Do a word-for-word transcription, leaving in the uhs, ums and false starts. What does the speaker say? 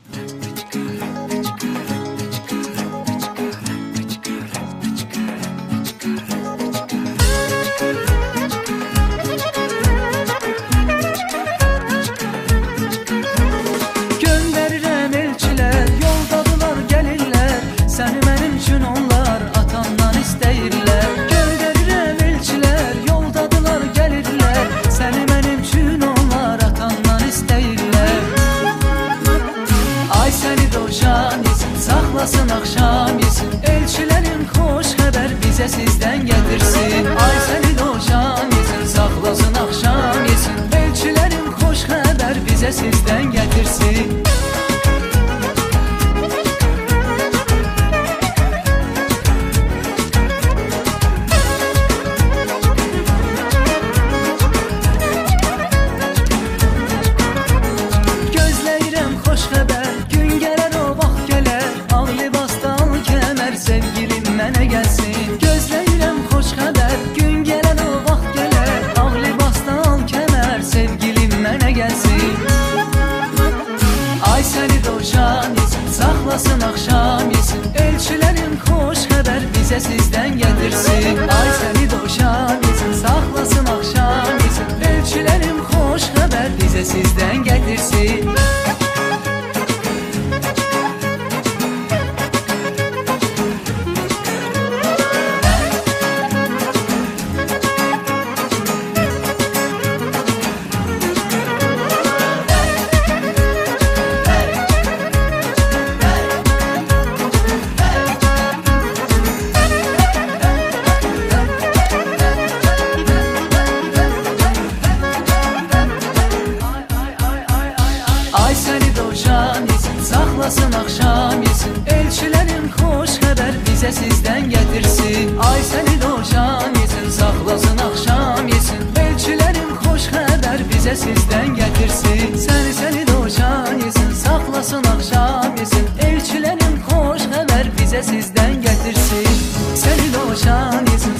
Gönderirəm elçilər, yoldadılar gəlirlər, səni mənim üçün onlar atandan istəyirlər. Gönderirəm elçilər, yoldadılar gəlirlər, səni mənim üçün onlar atandan istəyirlər. Ay səni dovşan yesin, saxlasın axşam yesin, elçilərin xoş xəbər bizə sizdən gətirsin. Ay səni dovşan yesin, saxlasın axşam yesin, elçilərin xoş xəbər bizə sizdən gətirsin. Gözləyirəm xoş xəbər, gün gələr o vaxt gələr, ağ libasda al kəmər, sevgilim mənə gəlsin. Gözləyirəm xoş xəbər, gün gələr o vaxt gələr, ağ libasda al kəmər, sevgilim mənə gəlsin. Ay səni dovşan yesin, saxlasın axşam yesin, elçilərin xoş xəbər bizə sizdən gətirsin. Ay səni dovşan yesin, saxlasın axşam yesin, elçilərin xoş xəbər bizə sizdən gətirsin. Ay səni dovşan yesin, saxlasın axşam yesin, elçilərin xoş xəbər bizə sizdən gətirsin. Ay səni dovşan yesin, saxlasın axşam yesin, elçilərin xoş xəbər bizə sizdən gətirsin. Səni səni dovşan yesin, saxlasın axşam yesin, elçilərin xoş xəbər bizə sizdən gətirsin. Səni dovşan yesin,